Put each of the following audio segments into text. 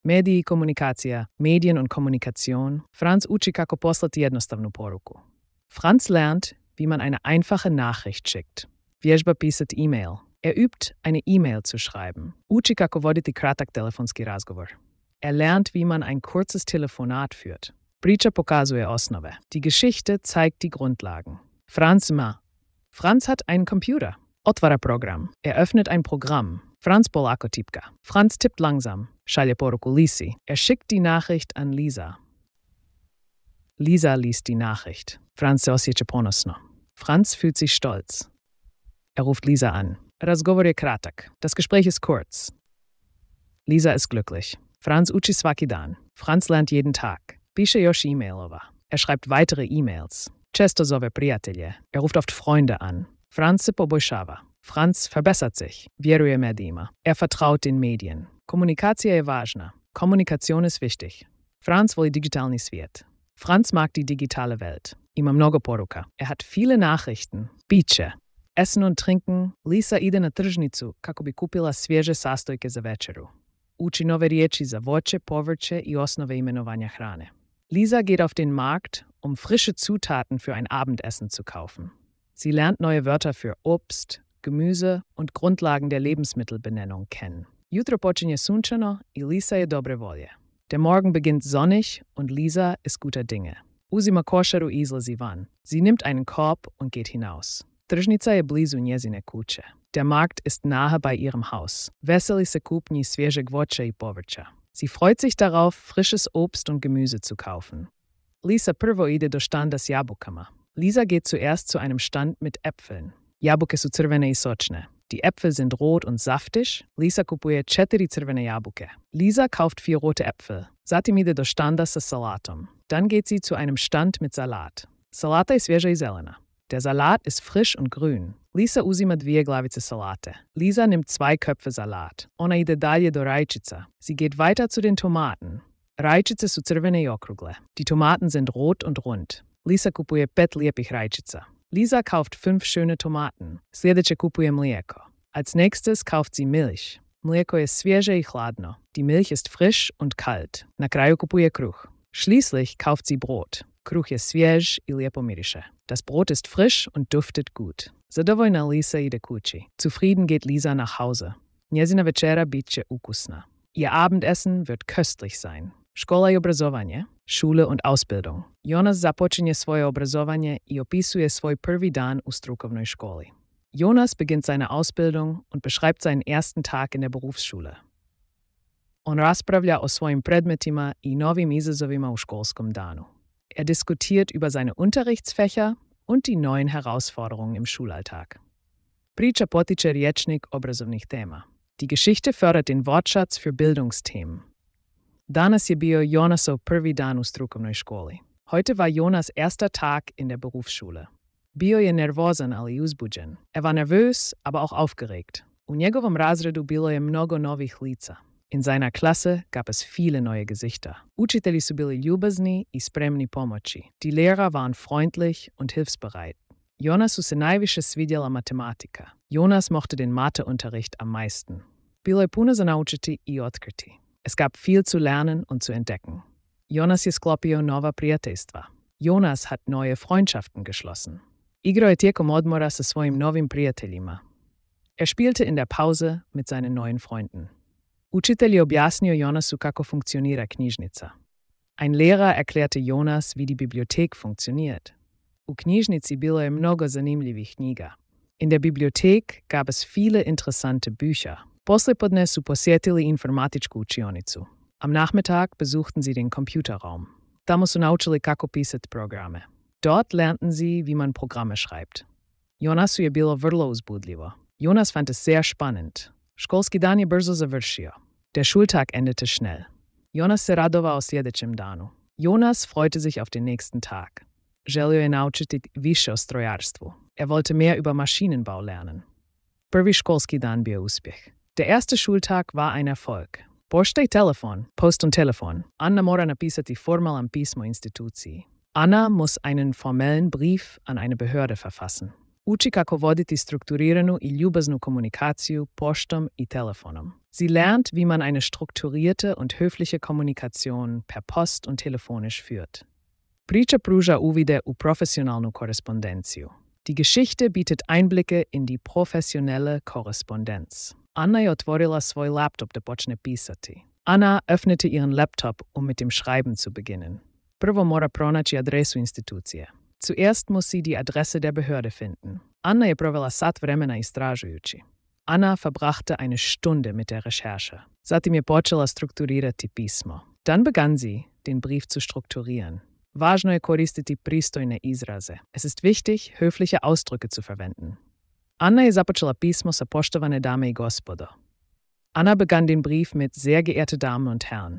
Mediji i komunikacija, medijen und Kommunikation. Franz uči kako poslati jednostavnu poruku. Franz lernt, wie man eine einfache Nachricht schickt. Vježba pisat E-Mail. Übt, eine E-Mail zu schreiben. Uči kako voditi kratak telefonski razgovor. Lernt, wie man ein kurzes Telefonat führt. Priča pokazuje osnove. Die Geschichte zeigt die Grundlagen. Franz hat einen Computer. Otvara program. Öffnet ein Programm. Franz polako tipka. Franz tippt langsam. Šalje poruku Lisi. Schickt die Nachricht an Lisa. Lisa liest die Nachricht. Franz se osjeća ponosno. Franz fühlt sich stolz. Ruft Lisa an. Razgovor je kratak. Das Gespräch ist kurz. Lisa ist glücklich. Franz uči svaki dan. Franz lernt jeden Tag. Piše još e-mailova. Schreibt weitere E-Mails. Često zove prijatelje. Ruft oft Freunde an. Franz se poboljšava. Franz verbessert sich. Vjeruje medijima. Vertraut den Medien. Kommunikacija je važna. Kommunikation ist wichtig. Franz voli digitalni svijet. Franz mag die digitale Welt. Ima mnogo poruka. Hat viele Nachrichten. Piće. Essen und trinken. Lisa ide na tržnicu kako bi kupila svježe sastojke za večeru. Uči nove riječi za voće, povrće i osnove imenovanja hrane. Lisa geht auf den Markt, um frische Zutaten für ein Abendessen zu kaufen. Sie lernt neue Wörter für Obst, Gemüse und Grundlagen der Lebensmittelbenennung kennen. Jutro počinje sunčano i Lisa je dobre volje. Der Morgen beginnt sonnig und Lisa ist guter Dinge. Uzima košaru i izlazi van. Sie nimmt einen Korb und geht hinaus. Tržnica je blizu njezine kuće. Der Markt ist nahe bei ihrem Haus. Veseli se kupnji svježeg voća i povrća. Sie freut sich darauf, frisches Obst und Gemüse zu kaufen. Lisa prvo ide do štanda s jabukama. Lisa geht zuerst zu einem Stand mit Äpfeln. Jabuke su crvene i sočne. Die Äpfel sind rot und saftig. Lisa kupuje 4 crvene jabuke. Lisa kauft 4 rote Äpfel. Zatim ide do štanda sa salatom. Dann geht sie zu einem Stand mit Salat. Salata je svježa i zelena. Der Salat ist frisch und grün. Lisa uzima 2 glavice salate. Lisa nimmt 2 Köpfe Salat. Ona ide dalje do rajčica. Sie geht weiter zu den Tomaten. Rajčice su crvene i okrugle. Die Tomaten sind rot und rund. Lisa kupuje 5 lijepih rajčica. Lisa kauft 5 schöne Tomaten. Sljedeće kupuje mlijeko. Als nächstes kauft sie Milch. Mlijeko je svježe i hladno. Die Milch ist frisch und kalt. Na kraju kupuje kruh. Schließlich kauft sie Brot. Kruh je svjež i lijepo miriše. Das Brot ist frisch und duftet gut. Zadovoljna Lisa ide kući. Zufrieden geht Lisa nach Hause. Njezina večera bit će ukusna. Ihr Abendessen wird köstlich sein. Škola i obrazovanje. Schule und Ausbildung. Jonas započinje svoje obrazovanje i opisuje svoj prvi dan u strukovnoj školi. Jonas beginnt seine Ausbildung und beschreibt seinen ersten Tag in der Berufsschule. On raspravlja o svojim predmetima i novim izazovima u školskom danu. Diskutiert über seine Unterrichtsfächer und die neuen Herausforderungen im Schulalltag. Priča potiče rječnik obrazovnih tema. Die Geschichte fördert den Wortschatz für Bildungsthemen. Danas je bio Jonasov prvi dan u strukovnoj školi. Heute war Jonas erster Tag in der Berufsschule. Bio je nervozan, ali uzbuđen. War nervös, aber auch aufgeregt. U njegovom razredu bilo je mnogo novih lica. In seiner Klasse gab es viele neue Gesichter. Učitelji su bili ljubazni i spremni pomoći. Die Lehrer waren freundlich und hilfsbereit. Jonasu se najviše svidjela matematika. Jonas mochte den Matheunterricht am meisten. Bilo je puno za naučiti i otkriti. Es gab viel zu lernen und zu entdecken. Jonas je sklopio nova prijateljstva. Jonas hat neue Freundschaften geschlossen. Igrao je tijekom odmora sa svojim novim prijateljima. Spielte in der Pause mit seinen neuen Freunden. Učitelj je objasnio Jonasu kako funkcionira knjižnica. Ein Lehrer erklärte Jonas, wie die Bibliothek funktioniert. U knjižnici bilo je mnogo zanimljivih knjiga. In der Bibliothek gab es viele interessante Bücher. Poslijepodne su posjetili informatičku učionicu. Am Nachmittag besuchten sie den Computerraum. Tamo su naučili kako pisati programe. Dort lernten sie, wie man Programme schreibt. Jonasu je bilo vrlo uzbudljivo. Jonas fand es sehr spannend. Školski dan je brzo završio. Der Schultag endete schnell. Jonas se radovao sljedećem danu. Jonas freute sich auf den nächsten Tag. Želio je naučiti više o strojarstvu. Wollte mehr über Maschinenbau lernen. Prvi školski dan bio uspjeh. Der erste Schultag war ein Erfolg. Pošta i telefon, Post und Telefon. Anna mora napisati formalan pismo instituciji. Anna muss einen formellen Brief an eine Behörde verfassen. Uči kako voditi strukturiranu i ljubaznu komunikaciju poštom i telefonom. Sie lernt, wie man eine strukturierte und höfliche Kommunikation per Post und telefonisch führt. Priča pruža uvide u profesionalnu korespondenciju. Die Geschichte bietet Einblicke in die professionelle Korrespondenz. Anna je otvorila svoj laptop da počne pisati. Anna öffnete ihren Laptop, mit dem Schreiben zu beginnen. Prvo mora pronaći adresu institucije. Zuerst muss sie die Adresse der Behörde finden. Anna je provela sat vremena istražujući. Anna verbrachte eine Stunde mit der Recherche. Zatim je počela strukturirati pismo. Dann begann sie, den Brief zu strukturieren. Važno je koristiti pristojne izraze. Es ist wichtig, höfliche Ausdrücke zu verwenden. Anna je započela pismo sa poštovane dame i gospodo. Anna begann den Brief mit sehr geehrte Damen und Herren.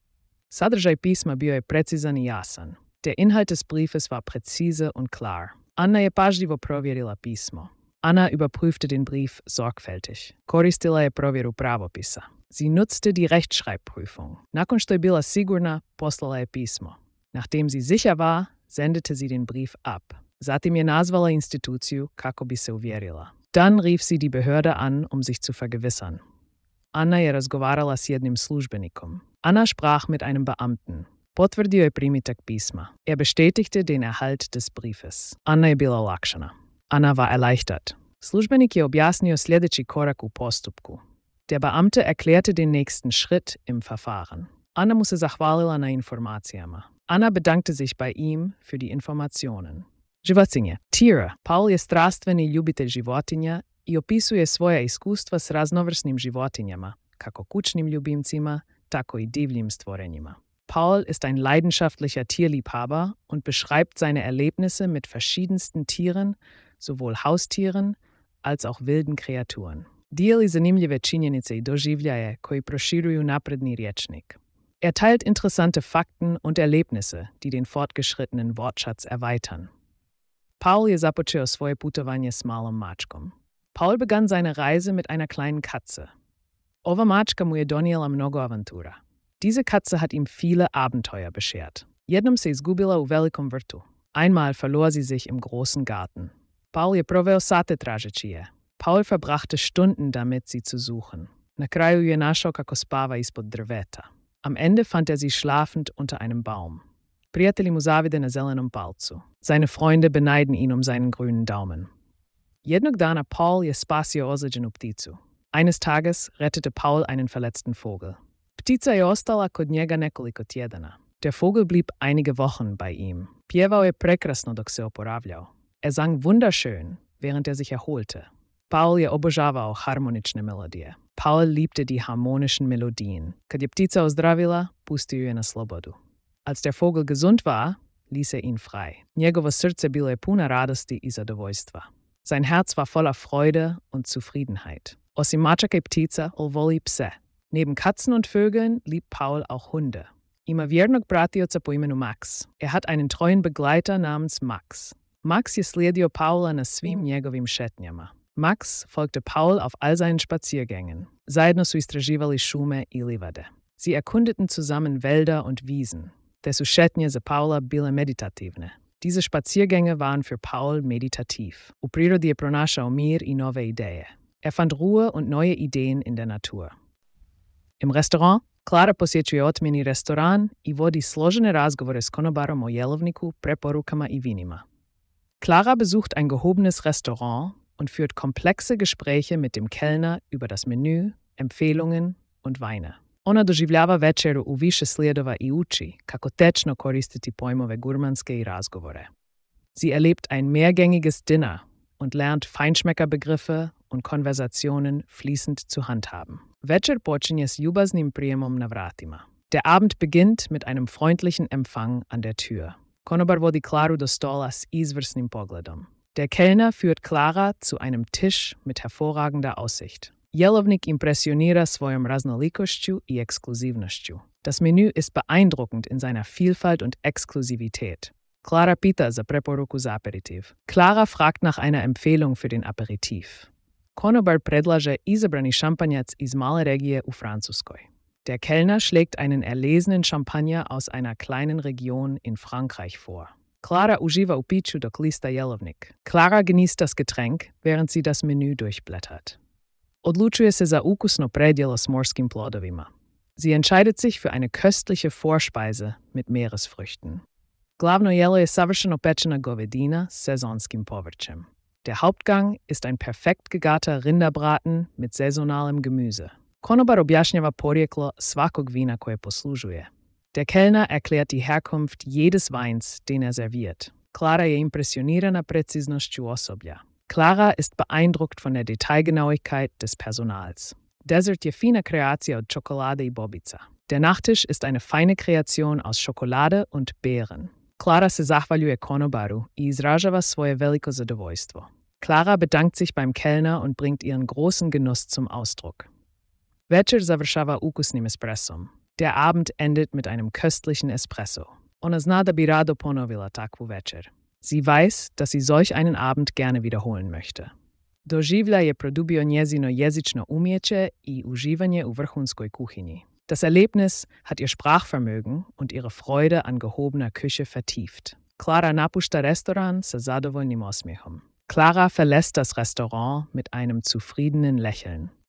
Sadržaj pisma bio je precizan i jasan. Der Inhalt des Briefes war präzise und klar. Anna je pažljivo provjerila pismo. Anna überprüfte den Brief sorgfältig. Koristila je provjeru pravopisa. Sie nutzte die Rechtschreibprüfung. Nakon što je bila sigurna, poslala je pismo. Nachdem sie sicher war, sendete sie den Brief ab. Zatim je nazvala instituciju kako bi se uvjerila. Dann rief sie die Behörde an, sich zu vergewissern. Anna je razgovarala s jednim službenikom. Anna sprach mit einem Beamten. Potvrdio je primitak pisma. Bestätigte den Erhalt des Briefes. Anna je bila olakšana. Anna war erleichtert. Službenik je objasnio sljedeći korak u postupku. Der Beamte erklärte den nächsten Schritt im Verfahren. Anna mu se zahvalila na informacijama. Anna bedankte sich bei ihm für die Informationen. Životinje. Tiere. Paul je strastveni ljubitelj životinja i opisuje svoja iskustva s raznovrsnim životinjama, kako kućnim ljubimcima, tako i divljim stvorenjima. Paul ist ein leidenschaftlicher Tierliebhaber und beschreibt seine Erlebnisse mit verschiedensten Tieren, sowohl Haustieren als auch wilden Kreaturen. Dijeli zanimljive činjenice i doživljaje koji proširuju napredni rječnik. Teilt interessante Fakten und Erlebnisse, die den fortgeschrittenen Wortschatz erweitern. Paul je započeo svoje putovanje s malom mačkom. Paul begann seine Reise mit einer kleinen Katze. Ova mačka mu je donijela mnogo avantura. Diese Katze hat ihm viele Abenteuer beschert. Jednom se izgubila u velikom vrtu. Einmal verlor sie sich im großen Garten. Paul je proveo sate tražeći je. Paul verbrachte Stunden damit, sie zu suchen. Na kraju je našao kako spava ispod drveta. Am Ende fand sie schlafend unter einem Baum. Prijatelji mu zavide na zelenom palcu. Seine Freunde beneiden ihn seinen grünen Daumen. Jednog dana Paul je spasio ozlijeđenu pticu. Eines Tages rettete Paul einen verletzten Vogel. Ptica je ostala kod njega nekoliko tjedana. Der Vogel blieb einige Wochen bei ihm. Pjevao je prekrasno dok se oporavljao. Sang wunderschön, während sich erholte. Paul je obožavao harmonične melodije. Paul liebte die harmonischen Melodien. Kad je ptica ozdravila, pustio je na slobodu. Als der Vogel gesund war, ließ ihn frei. Njegovo srce bilo je puna radosti i zadovoljstva. Sein Herz war voller Freude und Zufriedenheit. Osim mačaka i ptica, voli pse. Neben Katzen und Vögeln liebt Paul auch Hunde. Ima vjernog pratioca po imenu Max. Hat einen treuen Begleiter namens Max. Max je slijedio Paula na svim njegovim šetnjama. Max folgte Paul auf all seinen Spaziergängen. Zajedno su istraživali šume i livade. Sie erkundeten zusammen Wälder und Wiesen. Te su šetnje za Paula bile meditativne. Diese Spaziergänge waren für Paul meditativ. U prirodi je pronašao mir i nove ideje. Fand Ruhe und neue Ideen in der Natur. Im Restaurant Klara posjećuje otmjeni restoran i vodi složene razgovore s konobarom o jelovniku, preporukama i vinima. Klara besucht ein gehobenes Restaurant und führt komplexe Gespräche mit dem Kellner über das Menü, Empfehlungen und Weine. Ona doživljava večeru u više slijedova i uči kako tečno koristiti pojmove gurmanske i razgovore. Sie erlebt ein mehrgängiges Dinner und lernt Feinschmeckerbegriffe und Konversationen fließend zu handhaben. Večer počinje s ljubaznim prijemom na vratima. Der Abend beginnt mit einem freundlichen Empfang an der Tür. Konobar vodi Klaru do stola s izvrsnim pogledom. Der Kellner führt Klara zu einem Tisch mit hervorragender Aussicht. Jelovnik impressionira svojom raznolikošću i ekskluzivnošću. Das Menü ist beeindruckend in seiner Vielfalt und Exklusivität. Klara pita za preporuku za aperitiv. Klara fragt nach einer Empfehlung für den Aperitiv. Konobar predlaže izabrani šampanjac iz male regije u Francuskoj. Der Kellner schlägt einen erlesenen Champagner aus einer kleinen Region in Frankreich vor. Klara używa u piciu dok lista jelownik. Klara genießt das Getränk, während sie das Menü durchblättert. Odlučuje se za ukusno predjelo s morskim plodovima. Sie entscheidet sich für eine köstliche Vorspeise mit Meeresfrüchten. Glavno jelo je savršeno pečena govedina s sezonskim povrćem. Der Hauptgang ist ein perfekt gegarter Rinderbraten mit saisonalem Gemüse. Konobar objašnjava porijeklo svakog vina koje poslužuje. Der Kellner erklärt die Herkunft jedes Weins, den er serviert. Klara je impressionirana preciznošću osoblja. Klara ist beeindruckt von der Detailgenauigkeit des Personals. Dessert je fina kreacija od Schokolade i bobica. Der Nachtisch ist eine feine Kreation aus Schokolade und Beeren. Klara se zahvaljuje konobaru i izražava svoje veliko zadovoljstvo. Klara bedankt sich beim Kellner und bringt ihren großen Genuss zum Ausdruck. Večer završava ukusnim espressom. Der Abend endet mit einem köstlichen Espresso. Ona zna da bi rado ponovila takvu večer. Sie weiß, dass sie solch einen Abend gerne wiederholen möchte. Doživlja je produbio njezino jezično umjeće i uživanje u vrhunskoj kuhinji. Das Erlebnis hat ihr Sprachvermögen und ihre Freude an gehobener Küche vertieft. Klara napušta Restaurant sa zadovoljnim osmijehom. Klara verlässt das Restaurant mit einem zufriedenen Lächeln.